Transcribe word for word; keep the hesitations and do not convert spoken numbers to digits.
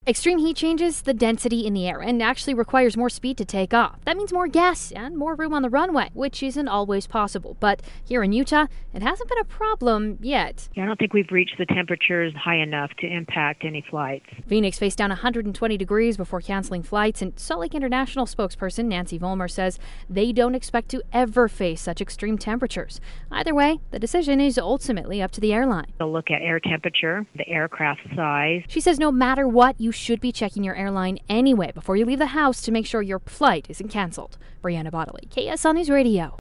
Extreme heat changes the density in the air and actually requires more speed to take off. That means more gas and more room on the runway, which isn't always possible. But here in Utah, it hasn't been a problem yet. I don't think we've reached the temperatures high enough to impact any flights. Phoenix faced down one hundred twenty degrees before canceling flights, and Salt Lake International spokesperson Nancy Vollmer says they don't expect to ever face such extreme temperatures. Either way, the decision is ultimately up to the airline. They'll look at air temperature, the aircraft size. She says no matter what, you should be checking your airline anyway before you leave the house to make sure your flight isn't canceled. Brianna Bodley, K S L News Radio.